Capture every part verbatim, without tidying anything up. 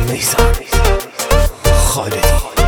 میزن خالدی.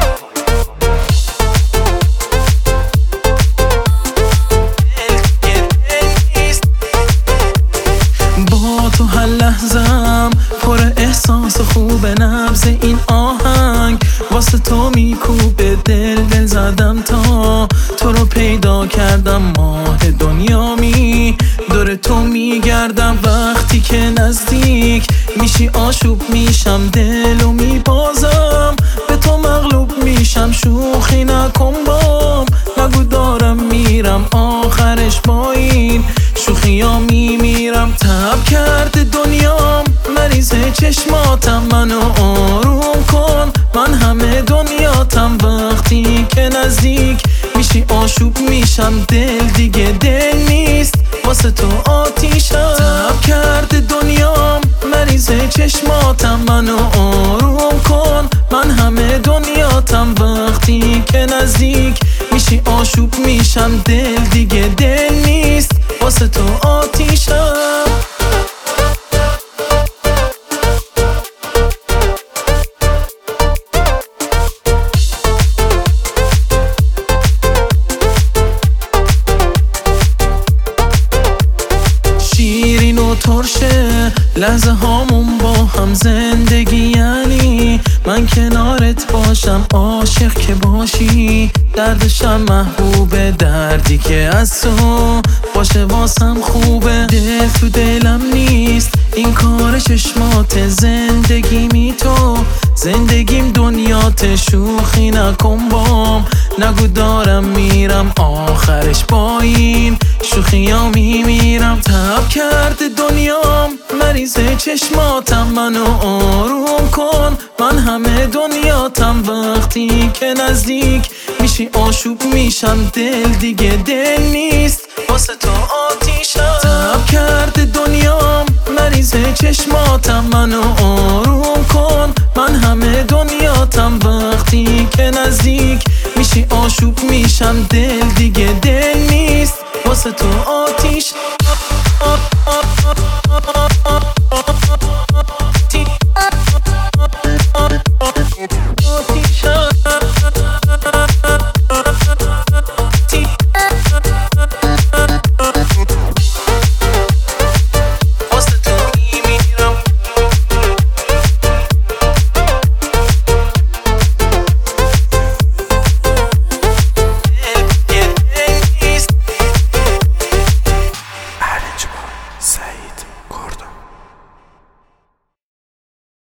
با تو هر لحظم پر احساس خوب، نبض این آهنگ واسه تو میکوبه، دل دل زدم تا تو رو پیدا کردم، ماه دنیامی دور تو میگردم، وقتی که نزدیک میشی آشوب میشم، دلو میبازم به تو مغلوب میشم، شوخی نکن بام، نگو دارم میرم، آخرش با این شوخی ها میمیرم. تب کرده دنیام مریض چشماتم، منو آروم کن، من همه دنیاتم، وقتی که نزدیک میشی آشوب میشم، دل دیگه دل نیست واسه تو آتیشم. تب کرده دنیام مریض چشماتم، منو آروم کن، من همه دنیاتم، وقتی که نزدیک میشی آشوب میشم، دل دیگه دل نیست واسه تو آتیشم. شیرین و ترشه لحظه هامون با هم، زندگی یعنی من کنارت باشم، عاشق که باشی دردشم محبوبه، دردی که از تو باشه واسم خوبه، دل تو دلم نیست این کار چشمات، زندگیمی تو زندگیم دنیات، شوخی نکن بام، نگو دارم میرم، آخرش با این شوخی ها میمیرم. تب کرده دنیام مریض چشماتم، منو آروم کن، من همه دنیاتم، وقتی که نزدیک میشی آشوب میشم، دل دیگه دل نیست واسه تو آتیشم. تب کرده دنیام مریض چشماتم، منو آروم کن، من همه دنیاتم، وقتی که نزدیک میشی آشوب میشم، دل دیگه دل نیست واسه تو آتیش.